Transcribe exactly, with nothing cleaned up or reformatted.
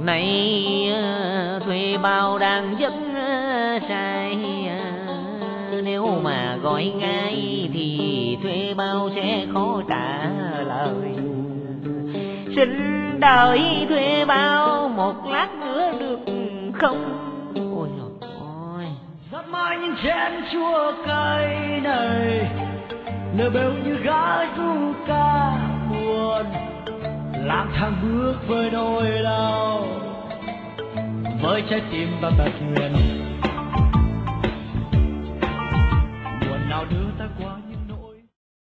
Này thuê bao đang giấc say, nếu mà gọi ngay thì thuê bao sẽ khó trả lời. Xin đợi thuê bao một lát nữa được không? Ôi trời ơi, giấc mơ những chén chua cay này, nở bêu như gái ru ca buồn, lang thang bước với nỗi đau, với trái tim ta tật nguyền. Buồn nào đưa ta qua